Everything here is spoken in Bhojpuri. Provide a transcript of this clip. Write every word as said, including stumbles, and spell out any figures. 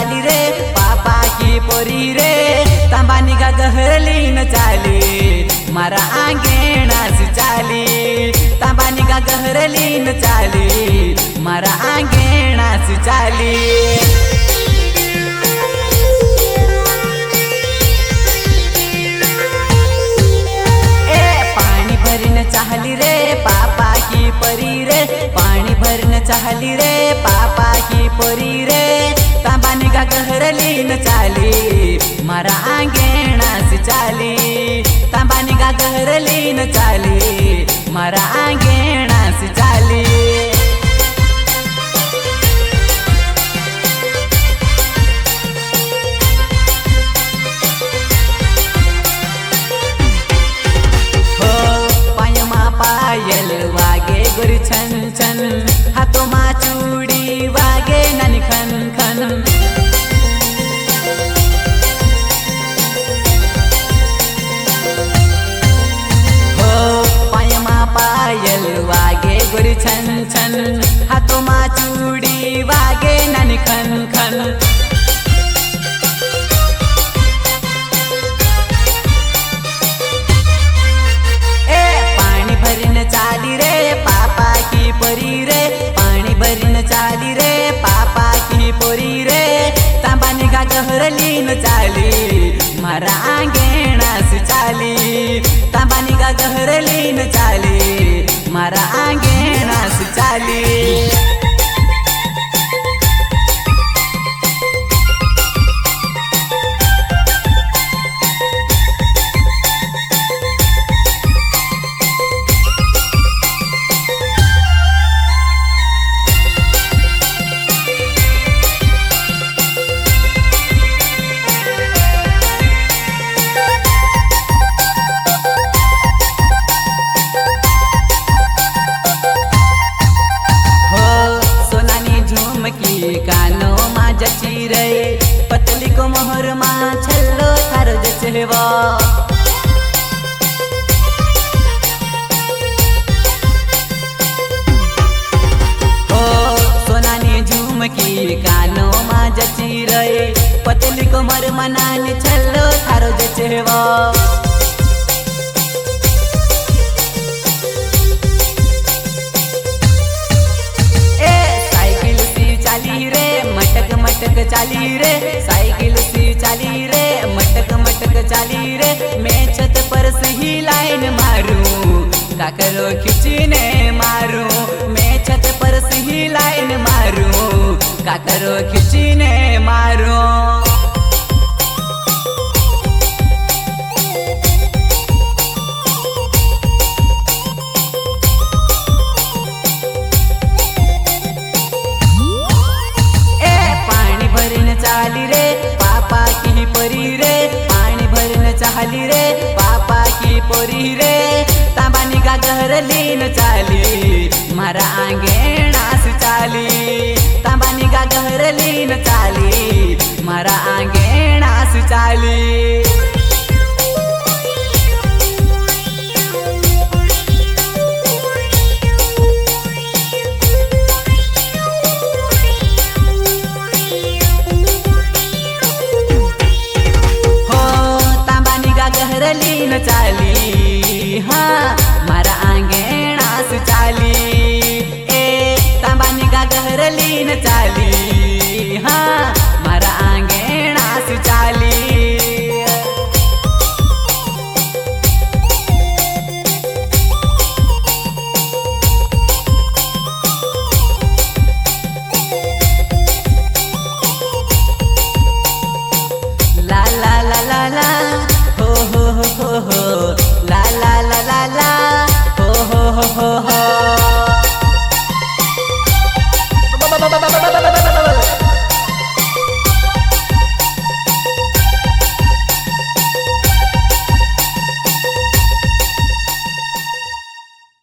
चाली रे पापा की पोरी रे तांबानी का गहरली न चाली मारा आंगेणा से चाली तांबानी का गहरली न चाली मारा आंगेणा से चाली चाहली रे पापा की परी रे पानी भरन चाहली रे पापा की परी रे तांबानी का गहरली न चाली मारा आंगेणा से चाली तांबानी का गहरली न चाली मारा आंगेणा से चाली पायल वागे गोरी छन छन हाथों मा चूड़ी वागे नानी खन खन हो पायमा पायल वागे गोरी छन छन हाथों मा चूड़ी वागे नानी खन खन चाली रे पापा की पोरी रे पानी भरीन चाली रे पापा की पोरी रे तांबानी का गहरली न चाली मारा आंगेणा से चाली तांबानी का गहरली न चाली मारा आंगेणा से चाली कानो मा जची रे पतली को मोहर मा छल्लो थारो जचेवा ओ सोनानी झुमकी कानो मा जची रे पतली को मोहर मा नानी छल्लो थारो जचेवा चाली रे मटक मटक चाली रे साइकिल सी चाली रे मटक मटक चाली रे मैं छत पर सही लाइन मारूं काकरो खिंचने मारूं मैं छत पर सही लाइन मारूं काकरो खिंचने मारूं चाली रे पापा की पोरी रे पानी भरन चाहली रे पापा की पोरी रे तांबानी का गहरली न चाली मारा आंगेणा से चाली तांबानी का गहरली न चाली मारा आंगेणा से चाली गहरली न चाली